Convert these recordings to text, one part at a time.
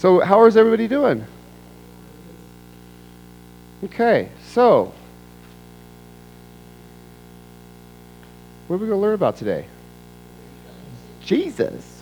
So how is everybody doing? Okay, so what are we going to learn about today? Jesus.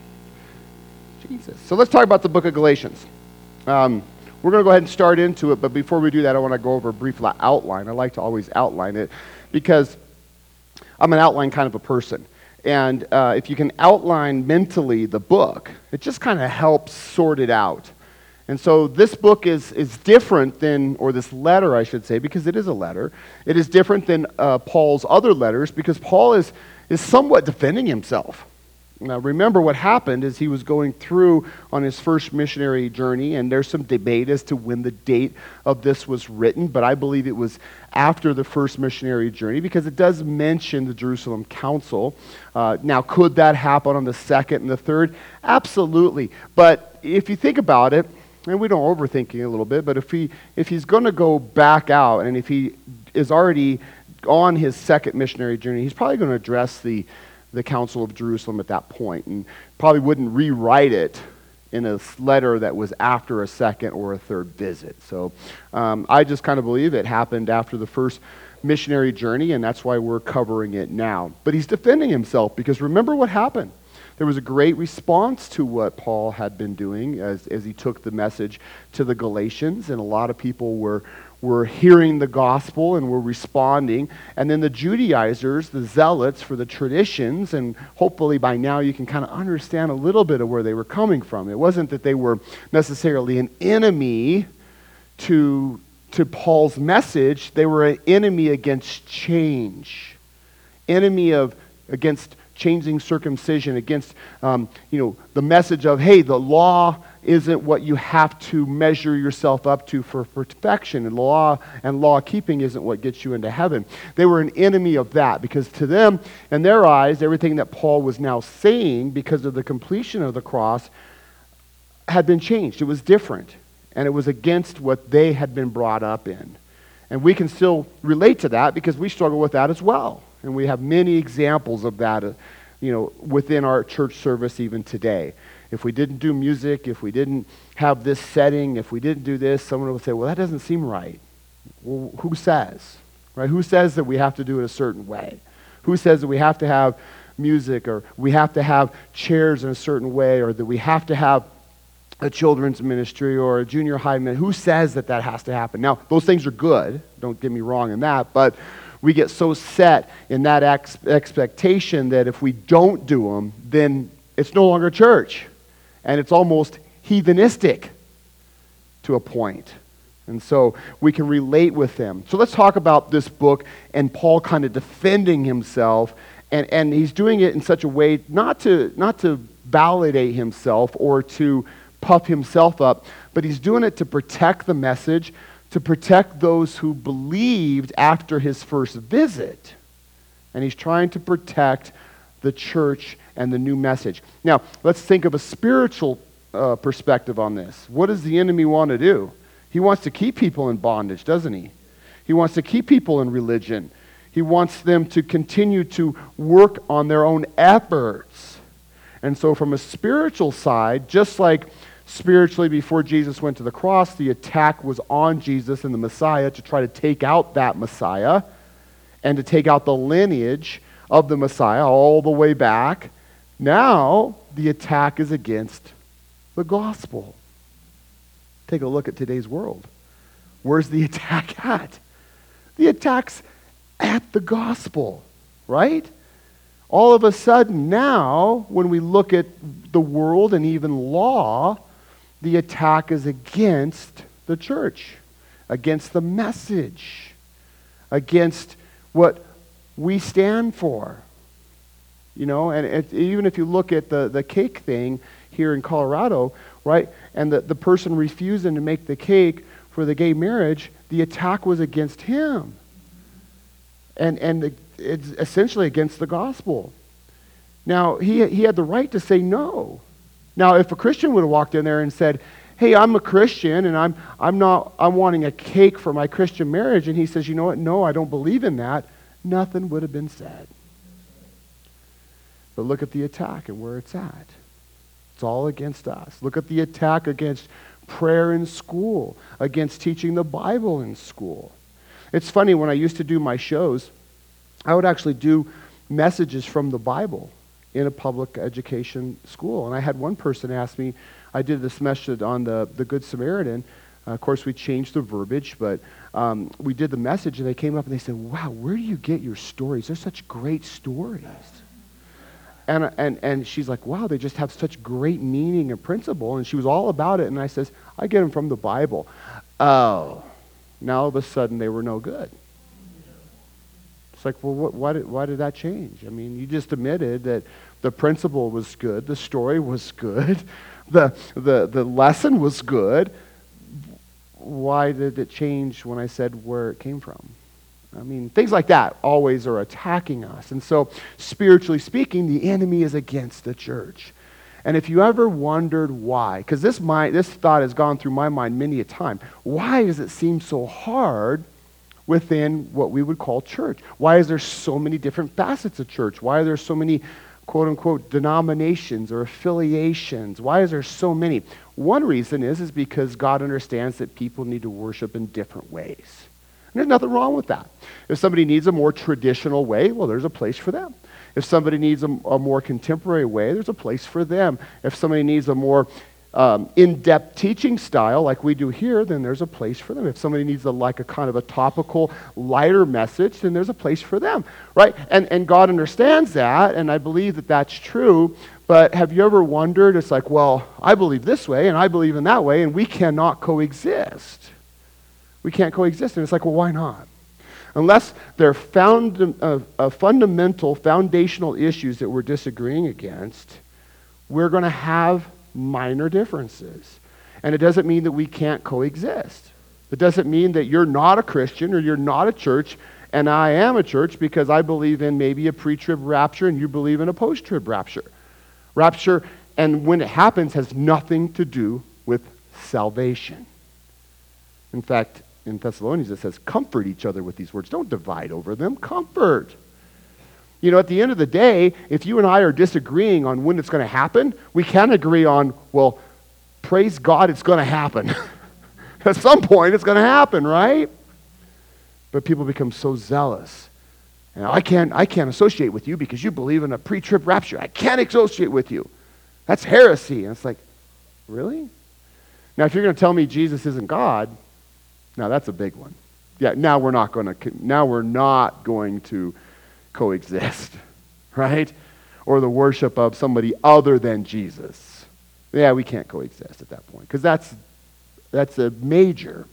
So let's talk about the book of Galatians. We're going to go ahead and start into it, but before we do that, I want to go over a brief outline. I like to always outline it because I'm an outline kind of a person. And if you can outline mentally the book, it just kind of helps sort it out. And so this book is different than, or this letter, I should say, because it is a letter. It is different than Paul's other letters because Paul is somewhat defending himself. Now, remember what happened is he was going through on his first missionary journey, and there's some debate as to when the date of this was written, but I believe it was after the first missionary journey because it does mention the Jerusalem Council. Now, could that happen on the second and the third? Absolutely. But if you think about it, and we don't overthink it a little bit, but if he's going to go back out, and if he is already on his second missionary journey, he's probably going to address the Council of Jerusalem at that point, and probably wouldn't rewrite it in a letter that was after a second or a third visit. So I just kind of believe it happened after the first missionary journey, and that's why we're covering it now. But he's defending himself because remember what happened. There was a great response to what Paul had been doing as he took the message to the Galatians, and a lot of people were hearing the gospel and were responding. And then the Judaizers, the zealots for the traditions, and hopefully by now you can kind of understand a little bit of where they were coming from. It wasn't that they were necessarily an enemy to Paul's message. They were an enemy against change, against changing circumcision, against the message of, hey, the law isn't what you have to measure yourself up to for perfection, and law keeping isn't what gets you into heaven. They were an enemy of that because to them, in their eyes, everything that Paul was now saying because of the completion of the cross had been changed. It was different, and it was against what they had been brought up in. And we can still relate to that because we struggle with that as well. And we have many examples of that, within our church service even today. If we didn't do music, if we didn't have this setting, if we didn't do this, someone would say, well, that doesn't seem right. Well, who says? Right? Who says that we have to do it a certain way? Who says that we have to have music, or we have to have chairs in a certain way, or that we have to have a children's ministry or a junior high ministry? Who says that has to happen? Now, those things are good. Don't get me wrong in that, but we get so set in that expectation that if we don't do them, then it's no longer church. And it's almost heathenistic to a point. And so we can relate with them. So let's talk about this book and Paul kind of defending himself. And he's doing it in such a way not to validate himself or to puff himself up, but he's doing it to protect the message, to protect those who believed after his first visit. And he's trying to protect the church and the new message. Now, let's think of a spiritual perspective on this. What does the enemy want to do? He wants to keep people in bondage, doesn't he? He wants to keep people in religion. He wants them to continue to work on their own efforts. And so from a spiritual side, just like spiritually before Jesus went to the cross, the attack was on Jesus and the Messiah to try to take out that Messiah and to take out the lineage of the Messiah all the way back. Now, the attack is against the gospel. Take a look at today's world. Where's the attack at? The attack's at the gospel, right? All of a sudden now, when we look at the world and even law, the attack is against the church, against the message, against what we stand for. And even if you look at the cake thing here in Colorado, right, and the person refusing to make the cake for the gay marriage, the attack was against him. And it's essentially against the gospel. Now, he had the right to say no. Now, if a Christian would have walked in there and said, hey, I'm a Christian and I'm wanting a cake for my Christian marriage, and he says, you know what, no, I don't believe in that, nothing would have been said. But look at the attack and where it's at. It's It's all against us. Look at the attack against prayer in school, against teaching the Bible in school. It's funny, when I used to do my shows, I would actually do messages from the Bible in a public education school. And I had one person ask me, I did this message on the Good Samaritan. Of course, we changed the verbiage, but we did the message, and they came up and they said, wow, where do you get your stories? They're such great stories. And she's like, wow, they just have such great meaning and principle. And she was all about it. And I says, I get them from the Bible. Oh, now all of a sudden they were no good. It's like, well, why did that change? I mean, you just admitted that the principle was good, the story was good, the lesson was good. Why did it change when I said where it came from? I mean, things like that always are attacking us. And so, spiritually speaking, the enemy is against the church. And if you ever wondered why, because this thought has gone through my mind many a time, why does it seem so hard within what we would call church? Why is there so many different facets of church? Why are there so many, quote-unquote, denominations or affiliations? Why is there so many? One reason is because God understands that people need to worship in different ways. And there's nothing wrong with that. If somebody needs a more traditional way, well, there's a place for them. If somebody needs a more contemporary way, there's a place for them. If somebody needs a more in-depth teaching style like we do here, then there's a place for them. If somebody needs a kind of a topical, lighter message, then there's a place for them, right? And God understands that, and I believe that that's true. But have you ever wondered, it's like, well, I believe this way, and I believe in that way, and we cannot coexist. We can't coexist. And it's like, well, why not? Unless they're fundamental, foundational issues that we're disagreeing against, we're going to have minor differences. And it doesn't mean that we can't coexist. It doesn't mean that you're not a Christian or you're not a church and I am a church because I believe in maybe a pre-trib rapture and you believe in a post-trib rapture. Rapture, and when it happens, has nothing to do with salvation. In fact, in Thessalonians it says, comfort each other with these words. Don't divide over them. Comfort. You know, at the end of the day, if you and I are disagreeing on when it's going to happen, we can agree on, well, praise God, it's going to happen. At some point, it's going to happen, right? But people become so zealous. And I can't associate with you because you believe in a pre-trib rapture. I can't associate with you. That's heresy. And it's like, really? Now, if you're going to tell me Jesus isn't God, now that's a big one. Yeah, now we're not going to coexist, right? Or the worship of somebody other than Jesus. Yeah, we can't coexist at that point because that's a major.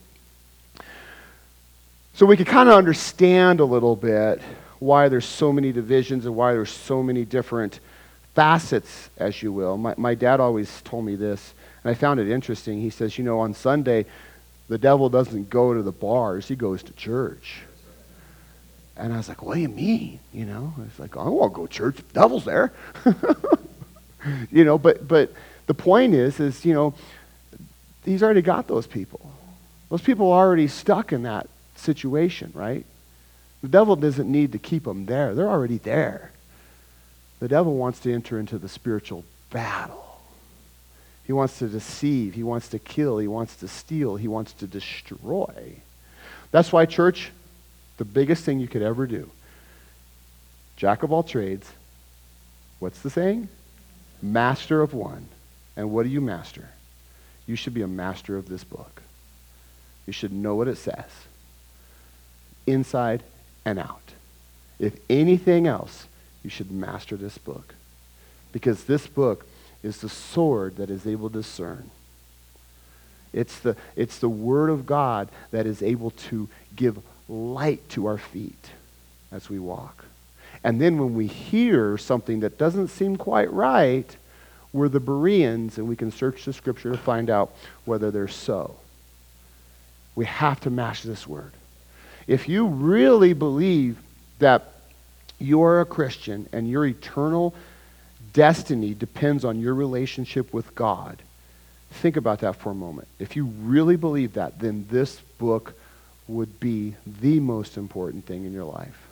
So we can kind of understand a little bit why there's so many divisions and why there's so many different facets, as you will. My dad always told me this, and I found it interesting. He says, you know, on Sunday, the devil doesn't go to the bars, he goes to church. And I was like, what do you mean? You know, it's like, I won't go to church, the devil's there. You know, but the point is, you know, he's already got those people. Those people are already stuck in that situation, right? The devil doesn't need to keep them there. They're already there. The devil wants to enter into the spiritual battle. He wants to deceive. He wants to kill. He wants to steal. He wants to destroy. That's why, church, the biggest thing you could ever do, jack of all trades, what's the saying? Master of one. And what do you master? You should be a master of this book. You should know what it says, inside and out. If anything else, you should master this book. Because this book is the sword that is able to discern. It's the Word of God that is able to give light to our feet as we walk. And then when we hear something that doesn't seem quite right, we're the Bereans and we can search the Scripture to find out whether they're so. We have to master this Word. If you really believe that you're a Christian and your eternal destiny depends on your relationship with God, think about that for a moment. If you really believe that, then this book would be the most important thing in your life,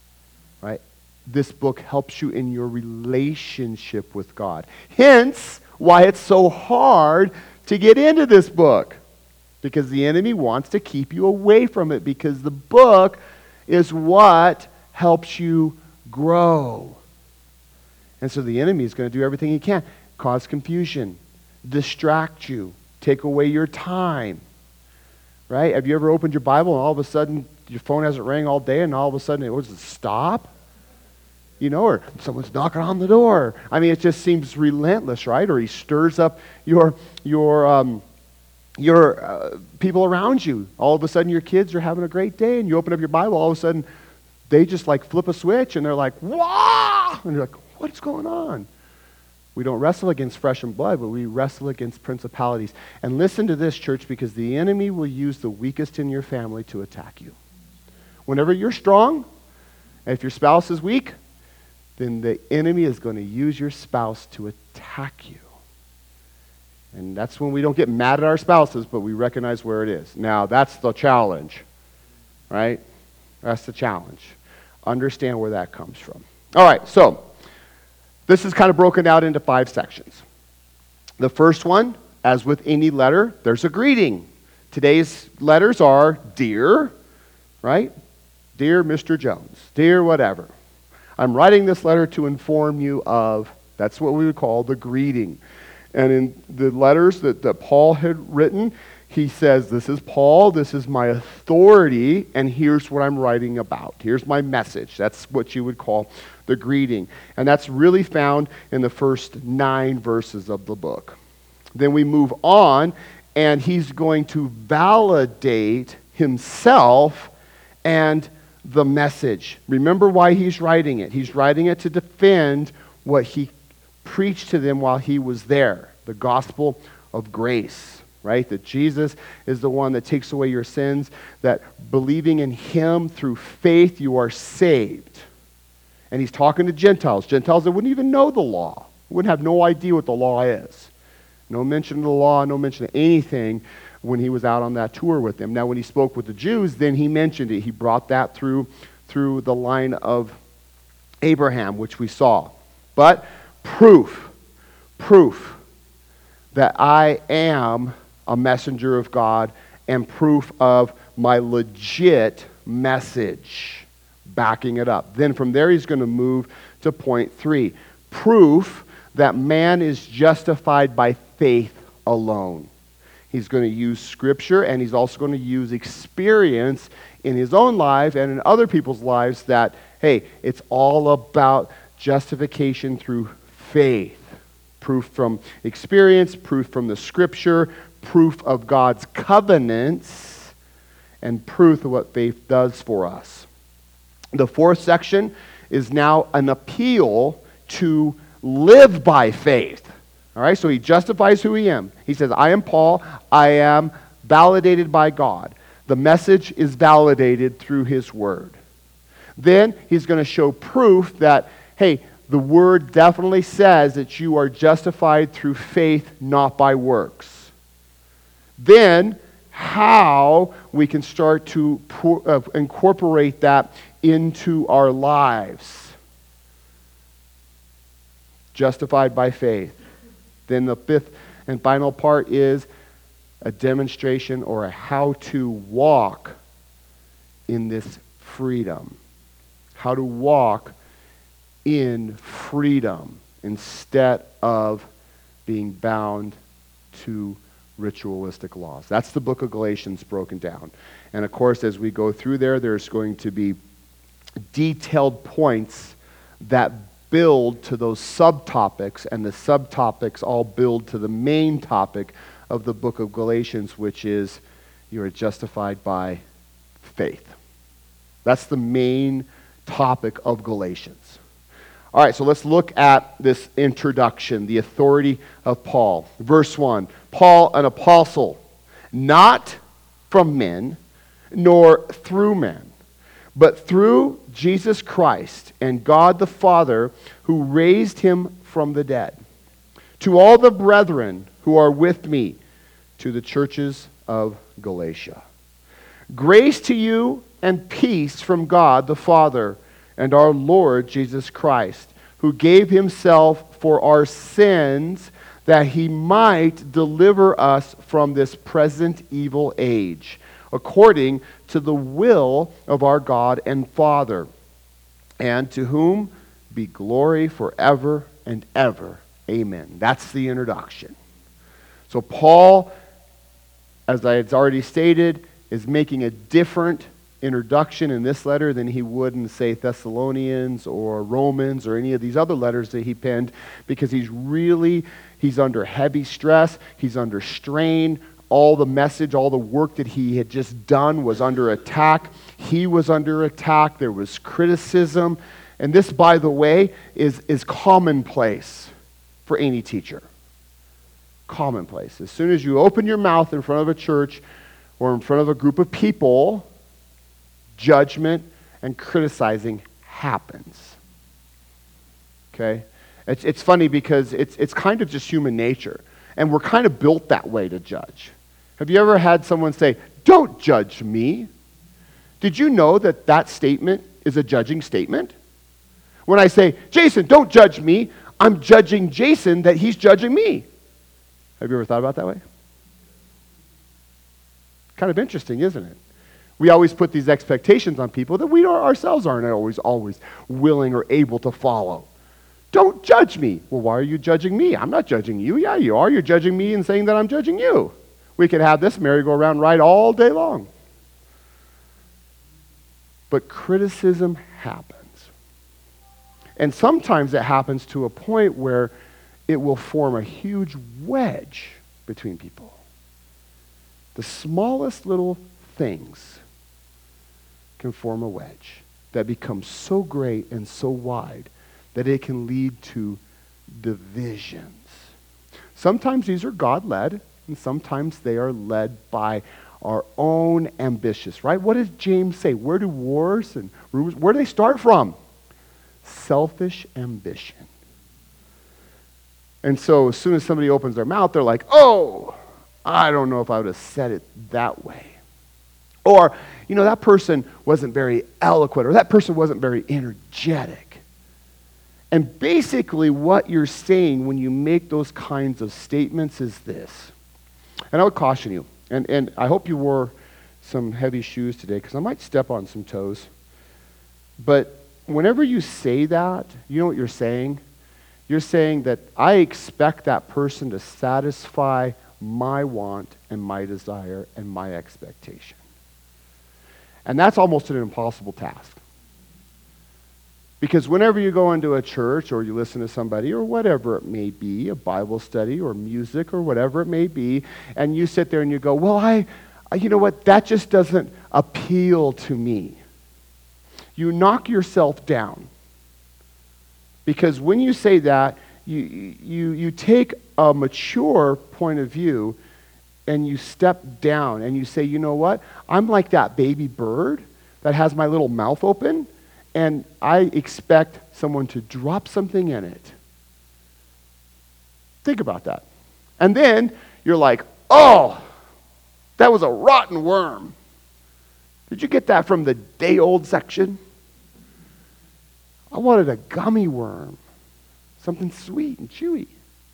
right? This book helps you in your relationship with God. Hence, why it's so hard to get into this book. Because the enemy wants to keep you away from it, because the book is what helps you grow. And so the enemy is going to do everything he can. Cause confusion, distract you, take away your time. Right? Have you ever opened your Bible and all of a sudden your phone hasn't rang all day and all of a sudden it was stop? You know, or someone's knocking on the door. I mean, it just seems relentless, right? Or he stirs up your people around you. All of a sudden your kids are having a great day and you open up your Bible, all of a sudden they just like flip a switch and they're like, "Wah!" And you're like, "What's going on?" We don't wrestle against flesh and blood, but we wrestle against principalities. And listen to this, church, because the enemy will use the weakest in your family to attack you. Whenever you're strong, and if your spouse is weak, then the enemy is going to use your spouse to attack you. And that's when we don't get mad at our spouses, but we recognize where it is. Now, that's the challenge, right? That's the challenge. Understand where that comes from. All right, so this is kind of broken out into 5 sections. The first one, as with any letter, there's a greeting. Today's letters are dear, right? Dear Mr. Jones, dear whatever. I'm writing this letter to inform you of, that's what we would call the greeting. And in the letters that Paul had written, he says, this is Paul, this is my authority, and here's what I'm writing about. Here's my message. That's what you would call the greeting. And that's really found in the first 9 verses of the book. Then we move on, and he's going to validate himself and the message. Remember why he's writing it. He's writing it to defend what he preached to them while he was there, the gospel of grace. Right? That Jesus is the one that takes away your sins, that believing in him through faith you are saved. And he's talking to Gentiles that wouldn't even know the law, wouldn't have no idea what the law is. No mention of the law, no mention of anything when he was out on that tour with them. Now when he spoke with the Jews, then he mentioned it. He brought that through the line of Abraham, which we saw. But proof that I am a messenger of God, and proof of my legit message, backing it up. Then from there he's going to move to point 3. Proof that man is justified by faith alone. He's going to use Scripture, and he's also going to use experience in his own life and in other people's lives that, hey, it's all about justification through faith. Proof from experience, proof from the Scripture, proof of God's covenants, and proof of what faith does for us. The 4th section is now an appeal to live by faith. All right, so he justifies who he is. He says, I am Paul, I am validated by God. The message is validated through his word. Then he's going to show proof that, hey, the word definitely says that you are justified through faith, not by works. Then how we can start to incorporate that into our lives. Justified by faith. Then the 5th and final part is a demonstration or a how to walk in this freedom. How to walk in freedom instead of being bound to ritualistic laws. That's the book of Galatians broken down. And of course, as we go through there's going to be detailed points that build to those subtopics, and the subtopics all build to the main topic of the book of Galatians, which is you are justified by faith. That's the main topic of Galatians. All right, so let's look at this introduction, the authority of Paul. Verse 1, Paul, an apostle, not from men, nor through men, but through Jesus Christ and God the Father, who raised him from the dead. To all the brethren who are with me, to the churches of Galatia. Grace to you and peace from God the Father and our Lord Jesus Christ, who gave himself for our sins, that he might deliver us from this present evil age, according to the will of our God and Father, and to whom be glory forever and ever. Amen. That's the introduction. So Paul, as I had already stated, is making a different introduction in this letter than he would in, say, Thessalonians or Romans or any of these other letters that he penned, because he's under heavy stress, he's under strain. All the message, all the work that he had just done was under attack. He was under attack. There was criticism. And this, by the way, is commonplace for any teacher. Commonplace. As soon as you open your mouth in front of a church or in front of a group of people, judgment and criticizing happens. Okay? It's funny because it's kind of just human nature. And we're kind of built that way to judge. Have you ever had someone say, "Don't judge me"? Did you know that that statement is a judging statement? When I say, "Jason, don't judge me," I'm judging Jason that he's judging me. Have you ever thought about it that way? Kind of interesting, isn't it? We always put these expectations on people that we ourselves aren't always willing or able to follow. Don't judge me. Well, why are you judging me? I'm not judging you. Yeah, you are. You're judging me and saying that I'm judging you. We could have this merry-go-round ride all day long. But criticism happens. And sometimes it happens to a point where it will form a huge wedge between people. The smallest little things can form a wedge that becomes so great and so wide that it can lead to divisions. Sometimes these are God-led, and sometimes they are led by our own ambitions, right? What does James say? Where do wars and rumors, where do they start from? Selfish ambition. And so as soon as somebody opens their mouth, they're like, "Oh, I don't know if I would have said it that way." Or, that person wasn't very eloquent, or that person wasn't very energetic. And basically what you're saying when you make those kinds of statements is this. And I would caution you, and I hope you wore some heavy shoes today, because I might step on some toes. But whenever you say that, you know what you're saying? You're saying that I expect that person to satisfy my want and my desire and my expectation. And that's almost an impossible task. Because whenever you go into a church or you listen to somebody or whatever it may be, a Bible study or music or whatever it may be, and you sit there and you go, "Well, you know what, that just doesn't appeal to me." You knock yourself down. Because when you say that, you take a mature point of view and you step down and you say, "You know what? I'm like that baby bird that has my little mouth open, and I expect someone to drop something in it." Think about that. And then you're like, "Oh, that was a rotten worm. Did you get that from the day-old section? I wanted a gummy worm, something sweet and chewy."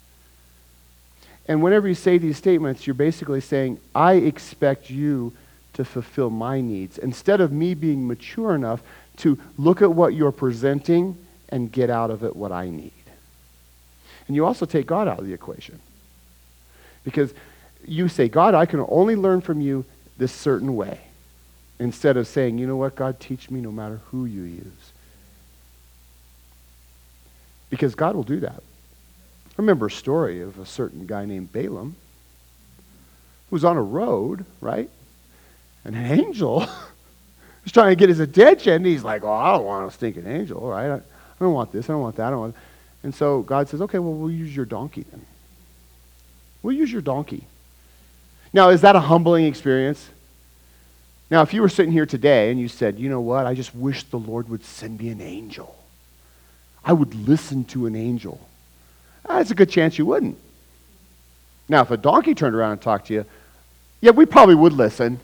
And whenever you say these statements, you're basically saying, "I expect you to fulfill my needs," instead of me being mature enough to look at what you're presenting and get out of it what I need. And you also take God out of the equation. Because you say, "God, I can only learn from you this certain way," instead of saying, "You know what, God, teach me no matter who you use." Because God will do that. I remember a story of a certain guy named Balaam who was on a road, right? And an angel was trying to get his attention. And he's like, "Oh, I don't want a stinking angel, right? I don't want this, I don't want that, I don't want..." And so God says, "Okay, well, we'll use your donkey then. We'll use your donkey." Now, is that a humbling experience? Now, if you were sitting here today and you said, "You know what, I just wish the Lord would send me an angel. I would listen to an angel." There's a good chance you wouldn't. Now, if a donkey turned around and talked to you, yeah, we probably would listen.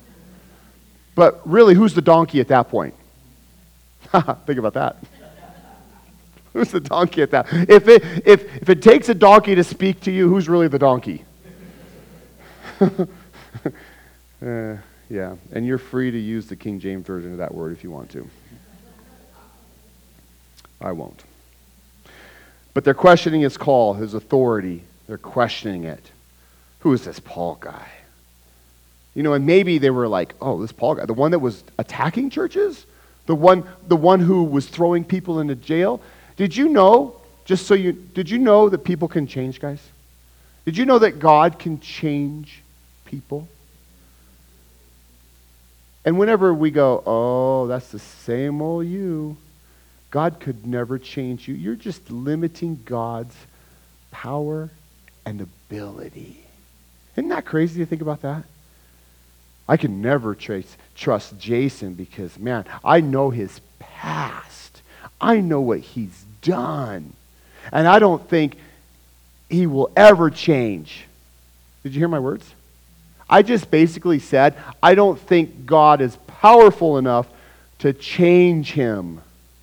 But really, who's the donkey at that point? Think about that. Who's the donkey at that? If it takes a donkey to speak to you, who's really the donkey? Yeah, and you're free to use the King James version of that word if you want to. I won't. But they're questioning his call, his authority. They're questioning it. Who is this Paul guy? You know, and maybe they were like, oh, this Paul guy, the one that was attacking churches? The one who was throwing people into jail? Did you know, did you know that people can change, guys? Did you know that God can change people? And whenever we go, oh, that's the same old you, God could never change you. You're just limiting God's power and ability. Isn't that crazy to think about that? I can never trust Jason because, man, I know his past. I know what he's done. And I don't think he will ever change. Did you hear my words? I just basically said, I don't think God is powerful enough to change him.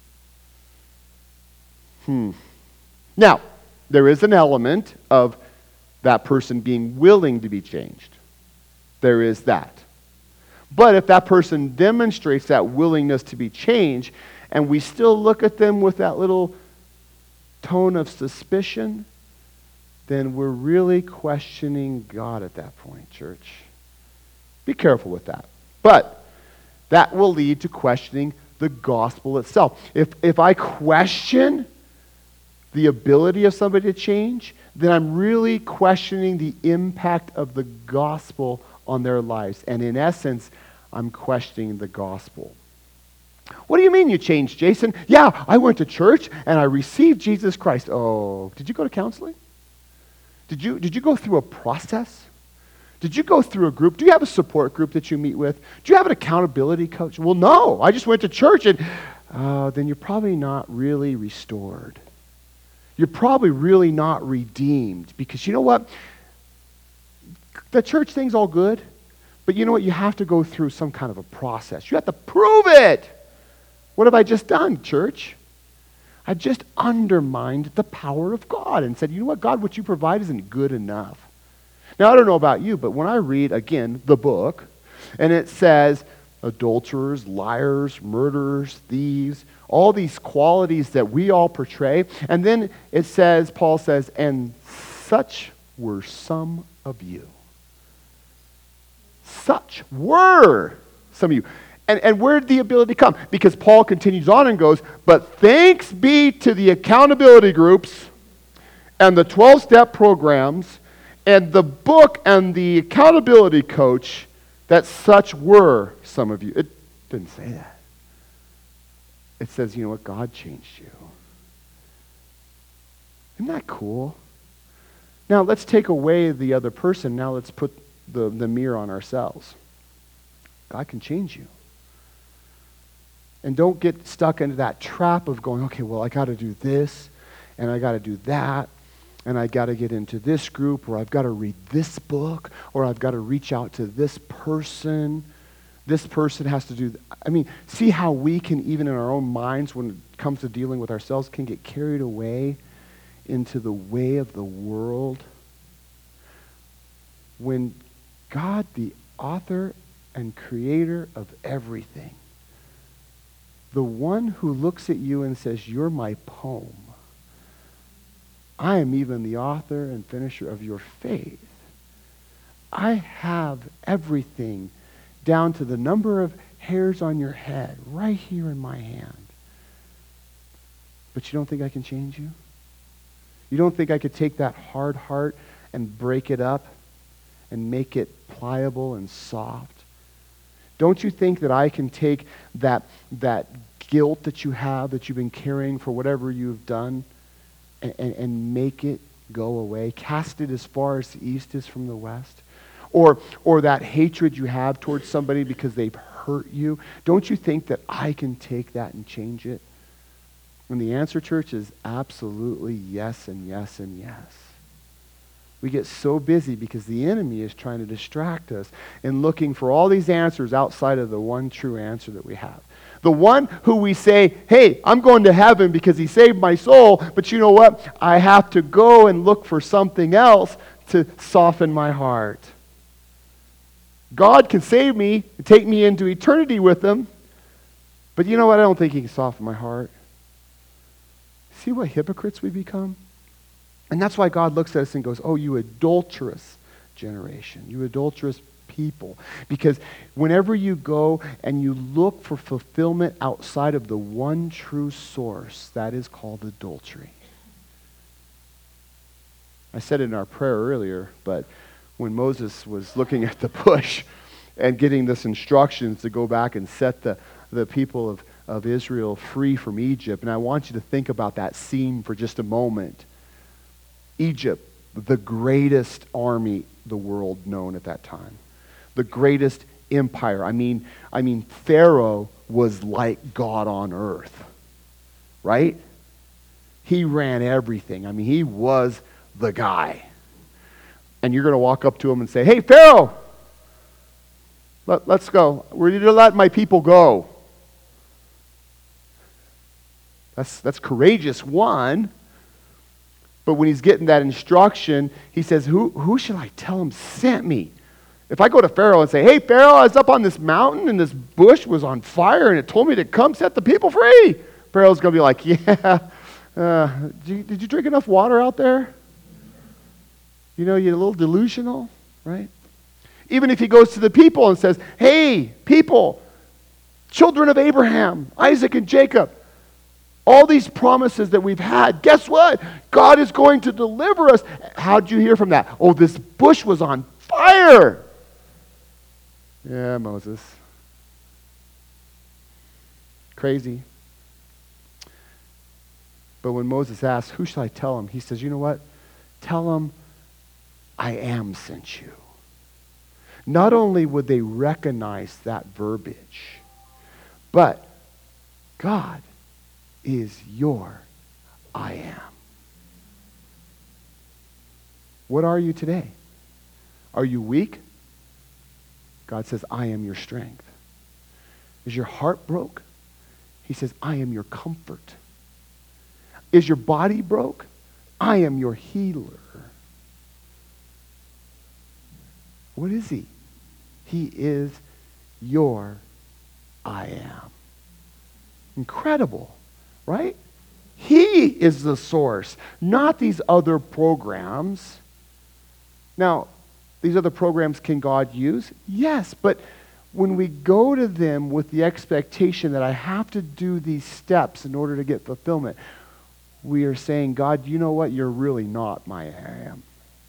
Now, there is an element of that person being willing to be changed. There is that. But if that person demonstrates that willingness to be changed, and we still look at them with that little tone of suspicion, then we're really questioning God at that point, church. Be careful with that. But that will lead to questioning the gospel itself. If I question the ability of somebody to change, then I'm really questioning the impact of the gospel on their lives. And in essence, I'm questioning the gospel. What do you mean you changed, Jason? Yeah, I went to church and I received Jesus Christ. Oh, did you go to counseling? Did you go through a process? Did you go through a group? Do you have a support group that you meet with? Do you have an accountability coach? Well, no. I just went to church and then you're probably not really restored. You're probably really not redeemed because you know what? The church thing's all good, but you know what? You have to go through some kind of a process. You have to prove it. What have I just done, church? I just undermined the power of God and said, you know what, God, what you provide isn't good enough. Now, I don't know about you, but when I read, again, the book, and it says adulterers, liars, murderers, thieves, all these qualities that we all portray, and then it says, Paul says, and such were some of you. Such were some of you. And where did the ability come? Because Paul continues on and goes, but thanks be to the accountability groups and the 12-step programs and the book and the accountability coach that such were some of you. It didn't say that. It says, you know what, God changed you. Isn't that cool? Now, let's take away the other person. Now let's put the mirror on ourselves. God can change you. And don't get stuck into that trap of going, okay, well, I got to do this, and I got to do that, and I got to get into this group, or I've got to read this book, or I've got to reach out to this person. This person has to do... I mean, see how we can, even in our own minds, when it comes to dealing with ourselves, can get carried away into the way of the world. When God, the author and creator of everything, the one who looks at you and says, you're my poem. I am even the author and finisher of your faith. I have everything down to the number of hairs on your head right here in my hand. But you don't think I can change you? You don't think I could take that hard heart and break it up and make it pliable and soft? Don't you think that I can take that guilt that you have, that you've been carrying for whatever you've done, and make it go away? Cast it as far as the east is from the west? Or that hatred you have towards somebody because they've hurt you? Don't you think that I can take that and change it? And the answer, church, is absolutely yes and yes and yes. We get so busy because the enemy is trying to distract us and looking for all these answers outside of the one true answer that we have. The one who we say, hey, I'm going to heaven because he saved my soul, but you know what? I have to go and look for something else to soften my heart. God can save me and take me into eternity with him, but you know what? I don't think he can soften my heart. See what hypocrites we become? And that's why God looks at us and goes, oh, you adulterous generation, you adulterous people. Because whenever you go and you look for fulfillment outside of the one true source, that is called adultery. I said it in our prayer earlier, but when Moses was looking at the bush and getting this instructions to go back and set the people of Israel free from Egypt, and I want you to think about that scene for just a moment. Egypt, the greatest army the world known at that time. The greatest empire. I mean, Pharaoh was like God on earth. Right? He ran everything. I mean, he was the guy. And you're going to walk up to him and say, hey, Pharaoh, let's go. We're going to let my people go. That's courageous, one. But when he's getting that instruction, he says, who shall I tell him sent me? If I go to Pharaoh and say, hey, Pharaoh, I was up on this mountain and this bush was on fire and it told me to come set the people free. Pharaoh's going to be like, yeah, did you drink enough water out there? You know, you're a little delusional, right? Even if he goes to the people and says, hey, people, children of Abraham, Isaac and Jacob, all these promises that we've had, guess what? God is going to deliver us. How'd you hear from that? Oh, this bush was on fire. Yeah, Moses. Crazy. But when Moses asks, who shall I tell him? He says, you know what? Tell him I am sent you. Not only would they recognize that verbiage, but God is your I am. What are you today? Are you weak? God says, I am your strength. Is your heart broke? He says, I am your comfort. Is your body broke? I am your healer. What is he? He is your I am. Incredible, right? He is the source, not these other programs. Now, these other programs can God use? Yes, but when we go to them with the expectation that I have to do these steps in order to get fulfillment, we are saying, God, you know what? You're really not my I am.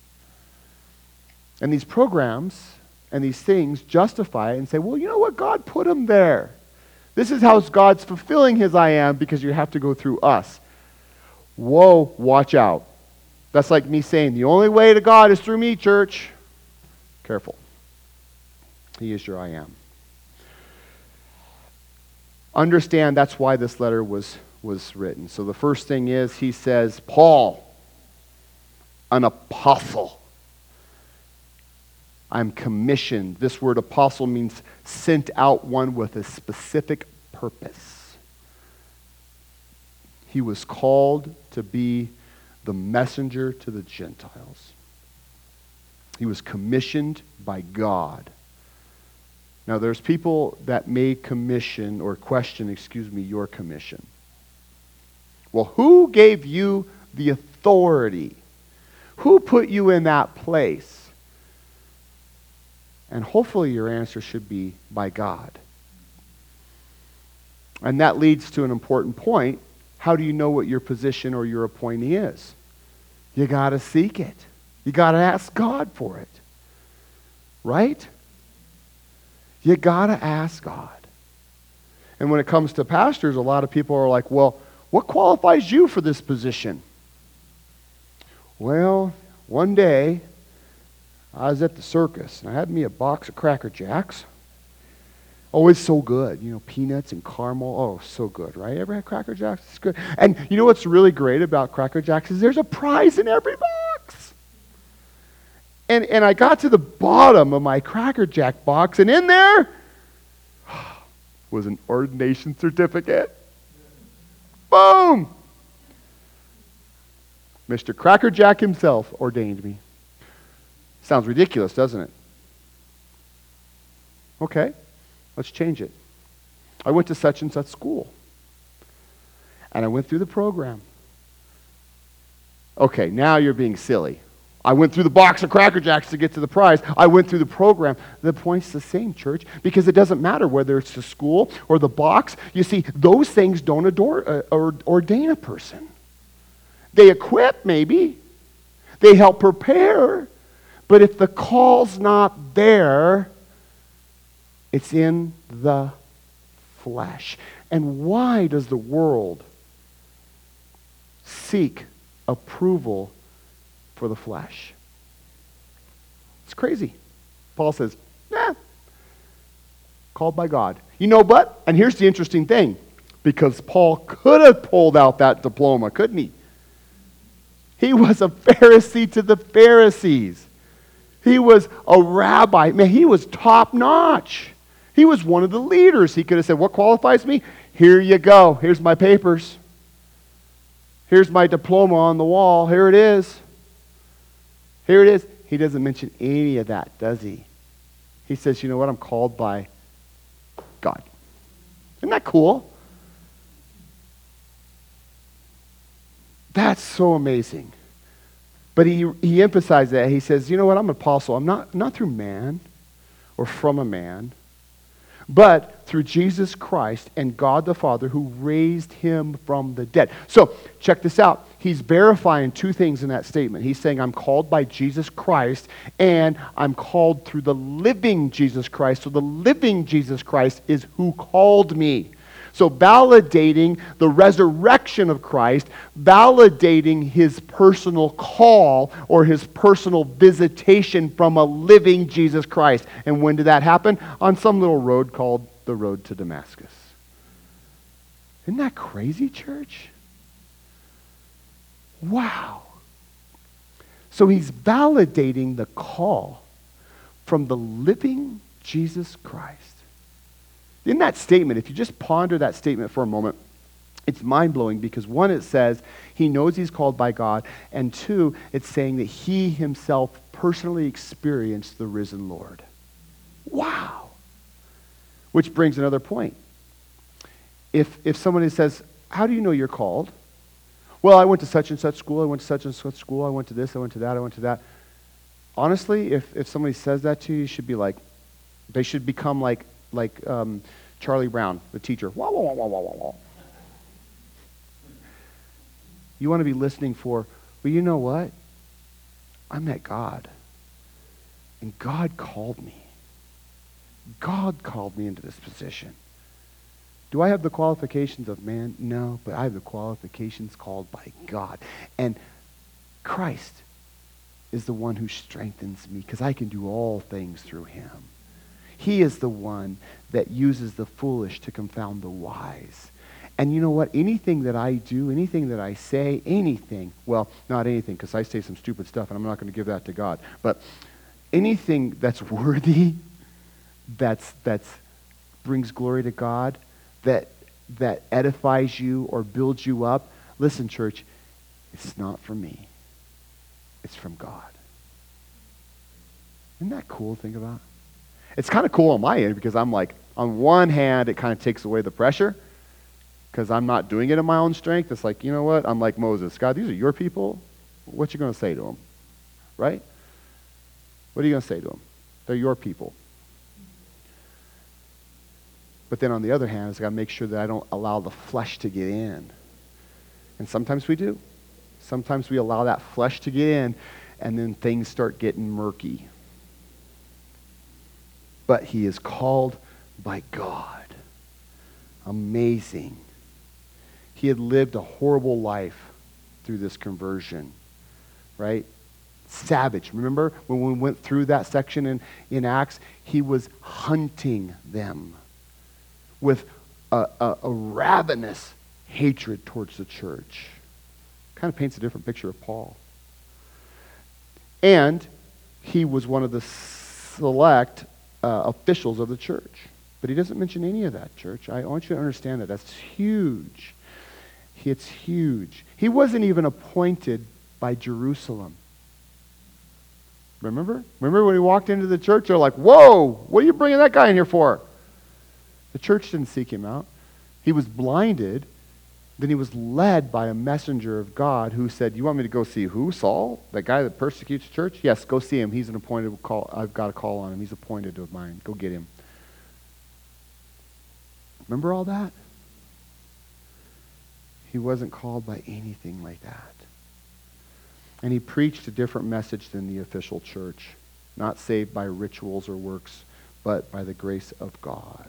And these programs and these things justify it and say, well, you know what? God put them there. This is how God's fulfilling his I am because you have to go through us. Whoa, watch out. That's like me saying, the only way to God is through me, church. Careful. He is your I am. Understand that's why this letter was written. So the first thing is, he says, Paul, an apostle. I'm commissioned. This word apostle means sent out one with a specific purpose. He was called to be the messenger to the Gentiles. He was commissioned by God. Now, there's people that may question your commission. Well, who gave you the authority? Who put you in that place? And hopefully your answer should be by God. And that leads to an important point. How do you know what your position or your appointee is? You got to seek it. You got to ask God for it. Right? You got to ask God. And when it comes to pastors, a lot of people are like, well, what qualifies you for this position? Well, one day, I was at the circus, and I had me a box of Cracker Jacks. Oh, it's so good. You know, peanuts and caramel. Oh, so good, right? Ever had Cracker Jacks? It's good. And you know what's really great about Cracker Jacks is there's a prize in every box. And I got to the bottom of my Cracker Jack box, and in there was an ordination certificate. Boom! Mr. Crackerjack himself ordained me. Sounds ridiculous, doesn't it? Okay, let's change it. I went to such and such school. And I went through the program. Okay, now you're being silly. I went through the box of Cracker Jacks to get to the prize. I went through the program. The point's the same, church, because it doesn't matter whether it's the school or the box. You see, those things don't ordain a person. They equip, maybe. They help prepare. But if the call's not there, it's in the flesh. And why does the world seek approval for the flesh? It's crazy. Paul says, called by God. You know, and here's the interesting thing, because Paul could have pulled out that diploma, couldn't he? He was a Pharisee to the Pharisees. He was a rabbi. Man, he was top notch. He was one of the leaders. He could have said, what qualifies me? Here you go. Here's my papers. Here's my diploma on the wall. Here it is. Here it is. He doesn't mention any of that, does he? He says, you know what? I'm called by God. Isn't that cool? That's so amazing. But he emphasized that. He says, you know what? I'm an apostle. I'm not through man or from a man, but through Jesus Christ and God the Father who raised him from the dead. So, check this out. He's verifying two things in that statement. He's saying, I'm called by Jesus Christ, and I'm called through the living Jesus Christ. So the living Jesus Christ is who called me. So validating the resurrection of Christ, validating his personal call or his personal visitation from a living Jesus Christ. And when did that happen? On some little road called the road to Damascus. Isn't that crazy, church? Wow. So he's validating the call from the living Jesus Christ. In that statement, if you just ponder that statement for a moment, it's mind-blowing because one, it says he knows he's called by God, and two, it's saying that he himself personally experienced the risen Lord. Wow. Which brings another point. If somebody says, how do you know you're called? Well, I went to such and such school, I went to such and such school, I went to this, I went to that, I went to that. Honestly, if somebody says that to you, you should be like, they should become like Charlie Brown, the teacher. Wah, wah, wah, wah, wah, wah. You want to be listening for, well, you know what? I met God. And God called me. God called me into this position. Do I have the qualifications of man? No, but I have the qualifications called by God. And Christ is the one who strengthens me because I can do all things through him. He is the one that uses the foolish to confound the wise. And you know what? Anything that I do, anything that I say, anything, well, not anything, because I say some stupid stuff and I'm not going to give that to God, but anything that's worthy, that's brings glory to God, that edifies you or builds you up, listen, church, it's not from me. It's from God. Isn't that cool to think about? It's kind of cool on my end because I'm like, on one hand, it kind of takes away the pressure because I'm not doing it in my own strength. It's like, you know what? I'm like Moses. God, these are your people. What you going to say to them? Right? What are you going to say to them? They're your people. But then on the other hand, I've got to make sure that I don't allow the flesh to get in. And sometimes we do. Sometimes we allow that flesh to get in and then things start getting murky. But he is called by God. Amazing. He had lived a horrible life through this conversion, right? Savage. Remember when we went through that section in Acts? He was hunting them with a ravenous hatred towards the church. Kind of paints a different picture of Paul. And he was one of the select officials of the church. But he doesn't mention any of that, church. I want you to understand that. That's huge. It's huge. He wasn't even appointed by Jerusalem. Remember? Remember when he walked into the church? They're like, whoa, what are you bringing that guy in here for? The church didn't seek him out. He was blinded. Then he was led by a messenger of God who said, you want me to go see who? Saul? That guy that persecutes the church? Yes, go see him. He's an appointed call. I've got a call on him. He's appointed of mine. Go get him. Remember all that? He wasn't called by anything like that. And he preached a different message than the official church. Not saved by rituals or works, but by the grace of God.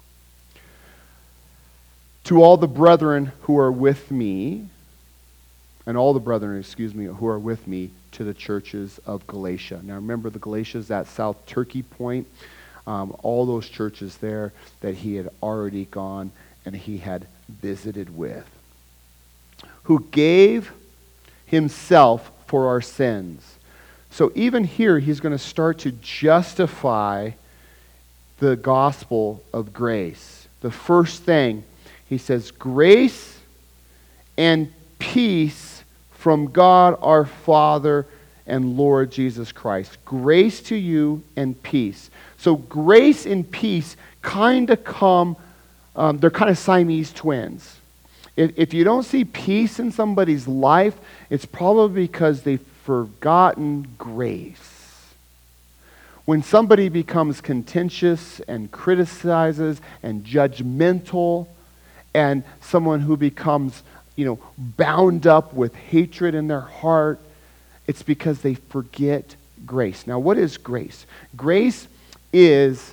To all the brethren who are with me, and all the brethren, who are with me, to the churches of Galatia. Now remember, the Galatia is that South Turkey point. All those churches there that he had already gone and he had visited with. Who gave himself for our sins. So even here, he's going to start to justify the gospel of grace. The first thing, he says, grace and peace from God our Father and Lord Jesus Christ. Grace to you and peace. So grace and peace kind of come, they're kind of Siamese twins. If you don't see peace in somebody's life, it's probably because they've forgotten grace. When somebody becomes contentious and criticizes and judgmental, and someone who becomes, bound up with hatred in their heart, it's because they forget grace. Now, what is grace? Grace is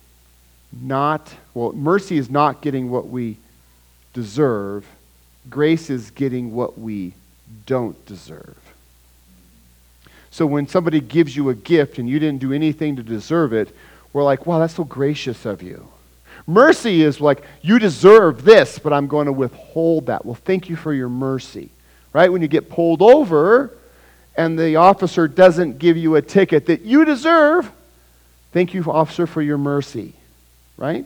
mercy is not getting what we deserve. Grace is getting what we don't deserve. So when somebody gives you a gift and you didn't do anything to deserve it, we're like, wow, that's so gracious of you. Mercy is like, you deserve this, but I'm going to withhold that. Well, thank you for your mercy. Right? When you get pulled over and the officer doesn't give you a ticket that you deserve, thank you, officer, for your mercy. Right?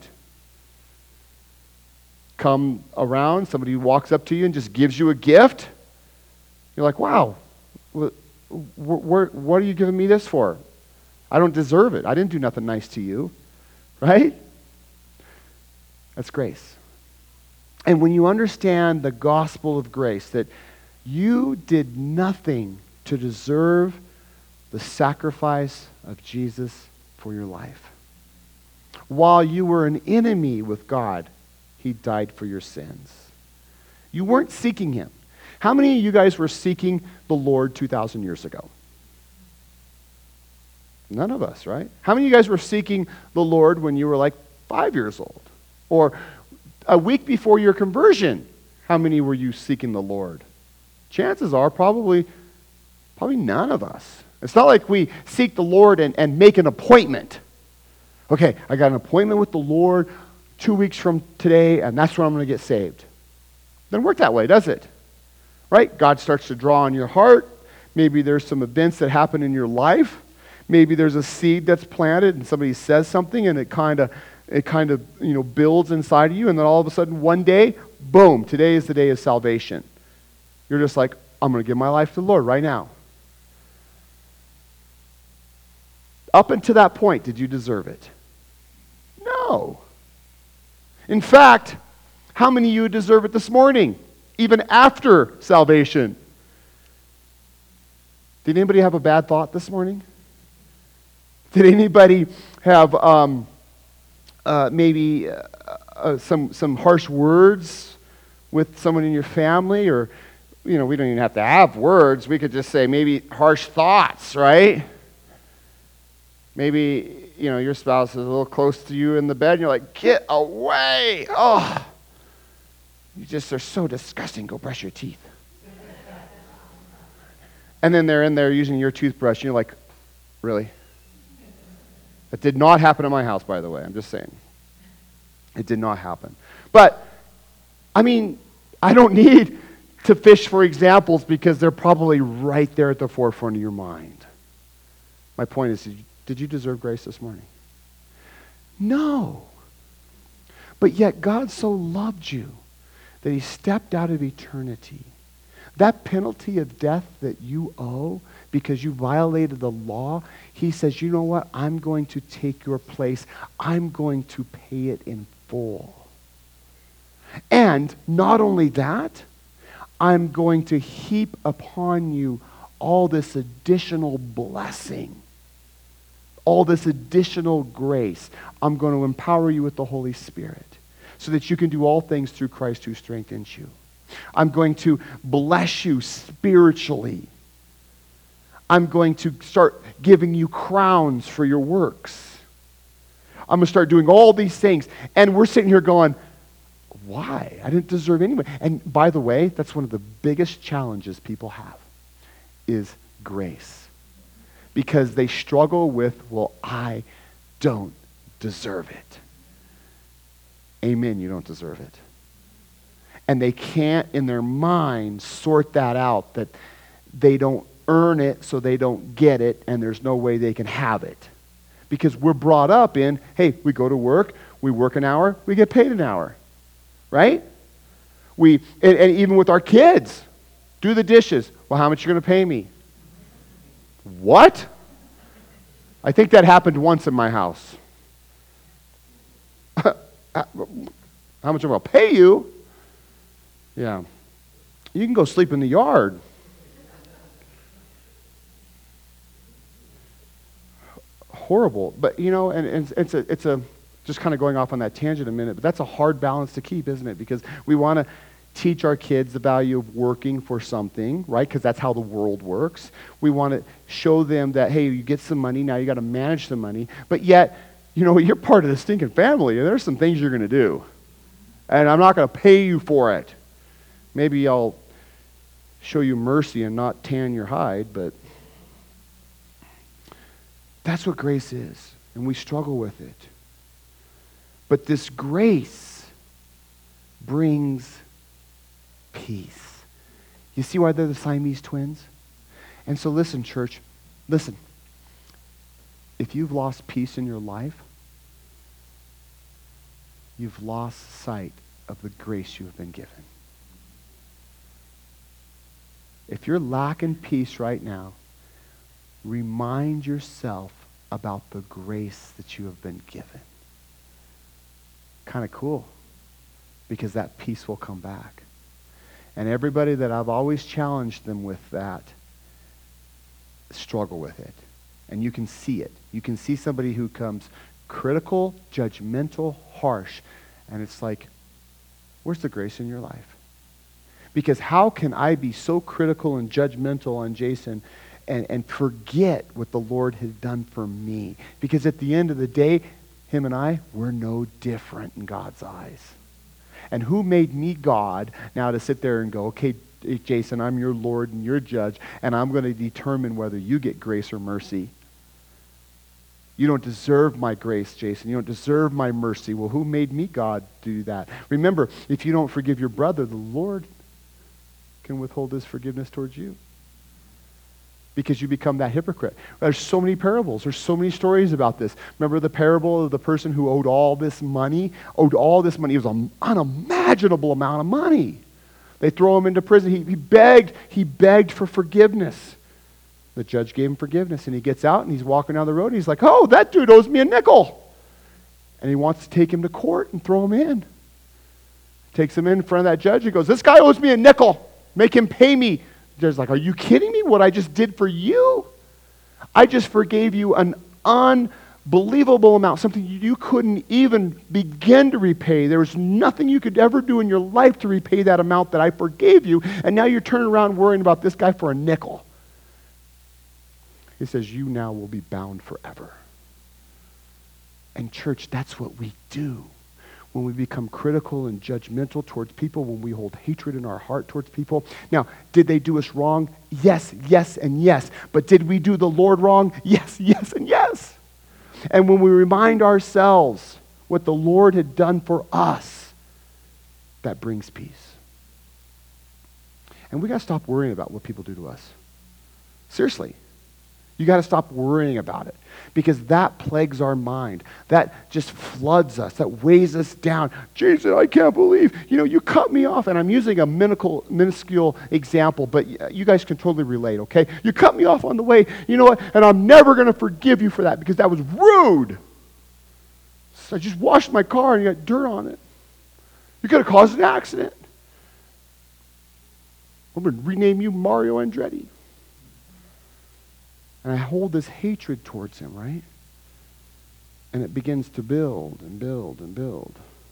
Come around, somebody walks up to you and just gives you a gift. You're like, wow, what are you giving me this for? I don't deserve it. I didn't do nothing nice to you. Right? That's grace. And when you understand the gospel of grace, that you did nothing to deserve the sacrifice of Jesus for your life. While you were an enemy with God, he died for your sins. You weren't seeking him. How many of you guys were seeking the Lord 2,000 years ago? None of us, right? How many of you guys were seeking the Lord when you were like 5 years old? Or a week before your conversion, how many were you seeking the Lord? Chances are probably none of us. It's not like we seek the Lord and make an appointment. Okay, I got an appointment with the Lord 2 weeks from today, and that's when I'm going to get saved. Doesn't work that way, does it? Right? God starts to draw on your heart. Maybe there's some events that happen in your life. Maybe there's a seed that's planted and somebody says something and it kind of builds inside of you, and then all of a sudden one day, boom, today is the day of salvation. You're just like, I'm going to give my life to the Lord right now. Up until that point, did you deserve it? No. In fact, how many of you deserve it this morning, even after salvation? Did anybody have a bad thought this morning? Did anybody have maybe some harsh words with someone in your family? Or, we don't even have to have words. We could just say maybe harsh thoughts, right? Maybe, your spouse is a little close to you in the bed and you're like, get away. Oh, you just are so disgusting. Go brush your teeth. And then they're in there using your toothbrush and you're like, really? That did not happen in my house, by the way. I'm just saying. It did not happen. But, I don't need to fish for examples because they're probably right there at the forefront of your mind. My point is, did you deserve grace this morning? No. But yet God so loved you that he stepped out of eternity. That penalty of death that you owe because you violated the law, he says, you know what? I'm going to take your place. I'm going to pay it in full. And not only that, I'm going to heap upon you all this additional blessing, all this additional grace. I'm going to empower you with the Holy Spirit so that you can do all things through Christ who strengthens you. I'm going to bless you spiritually. I'm going to start giving you crowns for your works. I'm going to start doing all these things. And we're sitting here going, why? I didn't deserve anyway. And by the way, that's one of the biggest challenges people have is grace. Because they struggle with, well, I don't deserve it. Amen, you don't deserve it. And they can't, in their mind, sort that out, that they don't earn it, so they don't get it, and there's no way they can have it. Because we're brought up in, hey, we go to work, we work an hour, we get paid an hour. Right? And even with our kids, do the dishes. Well, how much are you going to pay me? What? I think that happened once in my house. How much am I going to pay you? Yeah. You can go sleep in the yard. Horrible. But, and it's a just kind of going off on that tangent a minute, but that's a hard balance to keep, isn't it? Because we want to teach our kids the value of working for something, right? Because that's how the world works. We want to show them that, hey, you get some money, now you got to manage the money. But yet, you're part of the stinking family, and there's some things you're going to do. And I'm not going to pay you for it. Maybe I'll show you mercy and not tan your hide, but that's what grace is, and we struggle with it. But this grace brings peace. You see why they're the Siamese twins? And so listen, church, listen. If you've lost peace in your life, you've lost sight of the grace you have been given. If you're lacking peace right now, remind yourself about the grace that you have been given. Kind of cool, because that peace will come back. And everybody that I've always challenged them with that struggle with it. And you can see it. You can see somebody who comes critical, judgmental, harsh, and it's like, where's the grace in your life? Because how can I be so critical and judgmental on Jason and forget what the Lord has done for me? Because at the end of the day, him and I, we're no different in God's eyes. And who made me God now to sit there and go, okay, Jason, I'm your Lord and your judge, and I'm going to determine whether you get grace or mercy. You don't deserve my grace, Jason. You don't deserve my mercy. Well, who made me God to do that? Remember, if you don't forgive your brother, the Lord can withhold his forgiveness towards you. Because you become that hypocrite. There's so many parables. There's so many stories about this. Remember the parable of the person who owed all this money? It was an unimaginable amount of money. They throw him into prison. He begged for forgiveness. The judge gave him forgiveness, and he gets out, and he's walking down the road, and he's like, oh, that dude owes me a nickel. And he wants to take him to court and throw him in. Takes him in front of that judge. He goes, this guy owes me a nickel. Make him pay me. The judge's like, are you kidding me? What I just did for you? I just forgave you an unbelievable amount, something you couldn't even begin to repay. There was nothing you could ever do in your life to repay that amount that I forgave you, and now you're turning around worrying about this guy for a nickel. He says, you now will be bound forever. And church, that's what we do. When we become critical and judgmental towards people, when we hold hatred in our heart towards people. Now, did they do us wrong? Yes, yes, and yes. But did we do the Lord wrong? Yes, yes, and yes. And when we remind ourselves what the Lord had done for us, that brings peace. And we got to stop worrying about what people do to us. Seriously. You got to stop worrying about it, because that plagues our mind. That just floods us. That weighs us down. Jesus, I can't believe, you cut me off. And I'm using a minuscule example, but you guys can totally relate, okay? You cut me off on the way, you know what? And I'm never going to forgive you for that, because that was rude. So I just washed my car and you got dirt on it. You could have caused an accident. I'm going to rename you Mario Andretti. And I hold this hatred towards him, right? And it begins to build and build and build.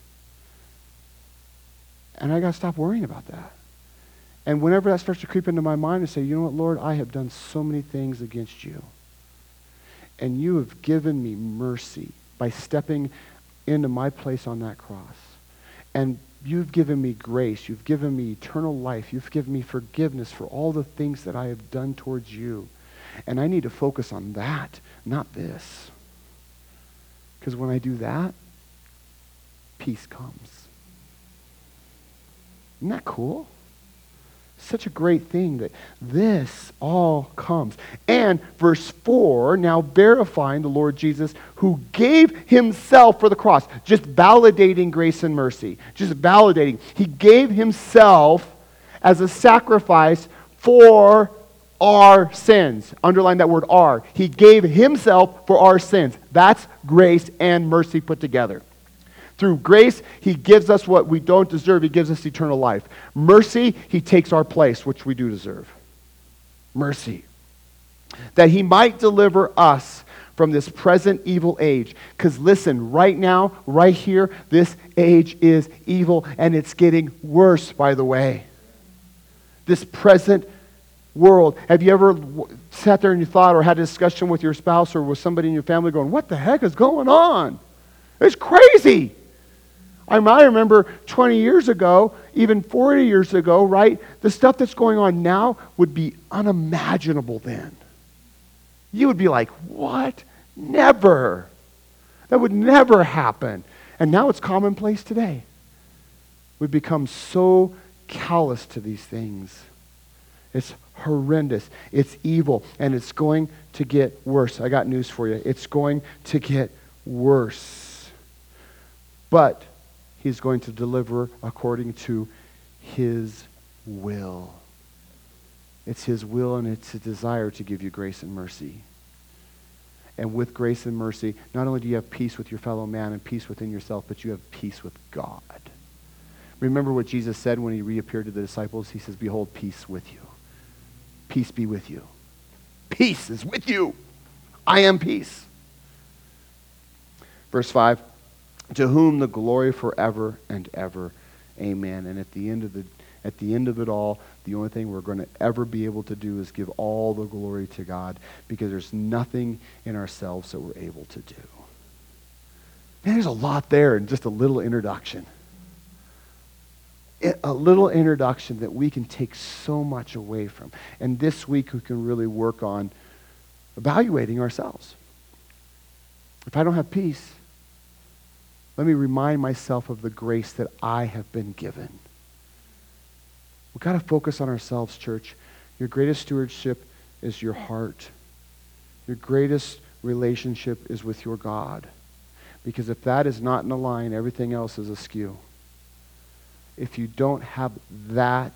And I got to stop worrying about that. And whenever that starts to creep into my mind, I say, you know what, Lord, I have done so many things against you. And you have given me mercy by stepping into my place on that cross. And you've given me grace. You've given me eternal life. You've given me forgiveness for all the things that I have done towards you. And I need to focus on that, not this. Because when I do that, peace comes. Isn't that cool? Such a great thing that this all comes. And verse 4, now verifying the Lord Jesus who gave himself for the cross. Just validating grace and mercy. Just validating. He gave himself as a sacrifice for our sins. Underline that word "our." He gave himself for our sins. That's grace and mercy put together. Through grace, he gives us what we don't deserve. He gives us eternal life. Mercy, he takes our place, which we do deserve. Mercy. That he might deliver us from this present evil age. Because listen, right now, right here, this age is evil, and it's getting worse, by the way. This present world. Have you ever sat there and you thought, or had a discussion with your spouse or with somebody in your family going, what the heck is going on? It's crazy. I remember 20 years ago, even 40 years ago, right? The stuff that's going on now would be unimaginable then. You would be like, what? Never. That would never happen. And now it's commonplace today. We've become so callous to these things. It's horrendous. It's evil. And it's going to get worse. I got news for you. It's going to get worse. But he's going to deliver according to his will. It's his will and it's his desire to give you grace and mercy. And with grace and mercy, not only do you have peace with your fellow man and peace within yourself, but you have peace with God. Remember what Jesus said when he reappeared to the disciples? He says, behold, peace with you. Peace be with you. Peace is with you. I am peace. Verse 5, to whom the glory forever and ever. Amen. And at the end of it all, the only thing we're going to ever be able to do is give all the glory to God, because there's nothing in ourselves that we're able to do. Man, there's a lot there in just a little introduction. A little introduction that we can take so much away from. And this week we can really work on evaluating ourselves. If I don't have peace, let me remind myself of the grace that I have been given. We've got to focus on ourselves, church. Your greatest stewardship is your heart. Your greatest relationship is with your God. Because if that is not in a line, everything else is askew. If you don't have that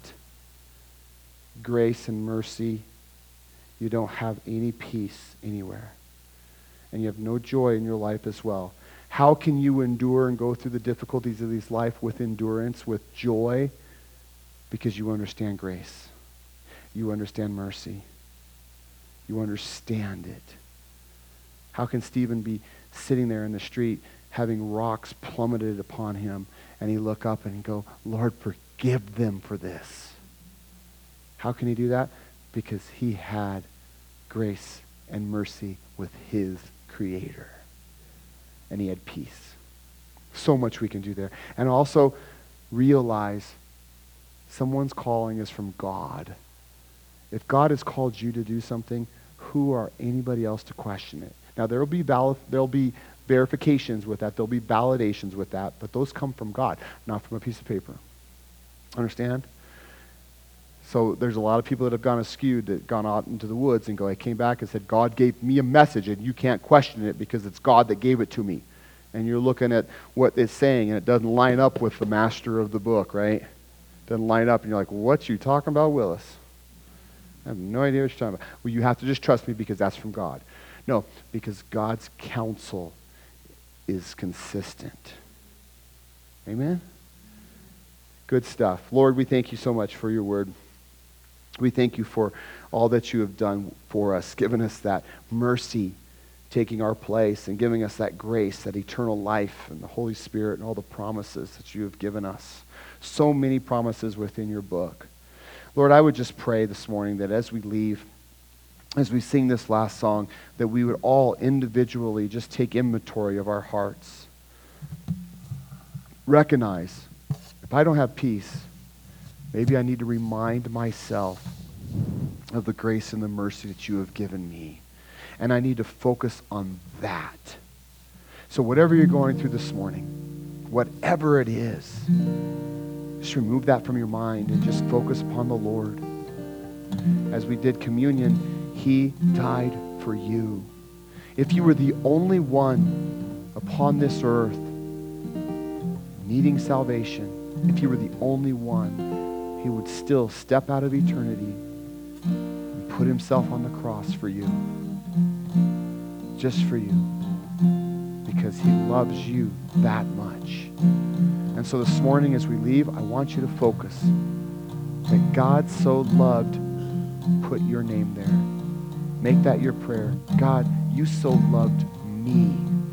grace and mercy, you don't have any peace anywhere. And you have no joy in your life as well. How can you endure and go through the difficulties of this life with endurance, with joy? Because you understand grace. You understand mercy. You understand it. How can Stephen be sitting there in the street having rocks plummeted upon him, and he look up and he go, Lord, forgive them for this? How can he do that? Because he had grace and mercy with his Creator. And he had peace. So much we can do there. And also realize someone's calling is from God. If God has called you to do something, who are anybody else to question it? Now there'll be verifications with that. There'll be validations with that. But those come from God, not from a piece of paper. Understand? So there's a lot of people that have gone askew, that gone out into the woods and came back and said, God gave me a message and you can't question it because it's God that gave it to me. And you're looking at what it's saying and it doesn't line up with the master of the book, right? Doesn't line up and you're like, what you talking about, Willis? I have no idea what you're talking about. Well, you have to just trust me because that's from God. No, because God's counsel is consistent. Amen? Good stuff. Lord, we thank you so much for your word. We thank you for all that you have done for us, giving us that mercy, taking our place, and giving us that grace, that eternal life, and the Holy Spirit, and all the promises that you have given us. So many promises within your book. Lord, I would just pray this morning that as we leave, as we sing this last song, that we would all individually just take inventory of our hearts. Recognize, if I don't have peace, maybe I need to remind myself of the grace and the mercy that you have given me. And I need to focus on that. So whatever you're going through this morning, whatever it is, just remove that from your mind and just focus upon the Lord. As we did communion, he died for you. If you were the only one upon this earth needing salvation, if you were the only one, he would still step out of eternity and put himself on the cross for you. Just for you. Because he loves you that much. And so this morning as we leave, I want you to focus that God so loved, put your name there. Make that your prayer. God, you so loved me.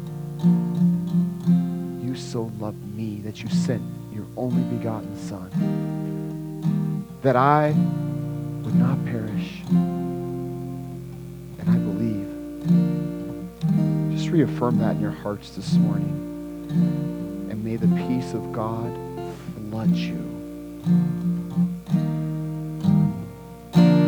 You so loved me that you sent your only begotten Son, that I would not perish. And I believe. Just reaffirm that in your hearts this morning. And may the peace of God flood you.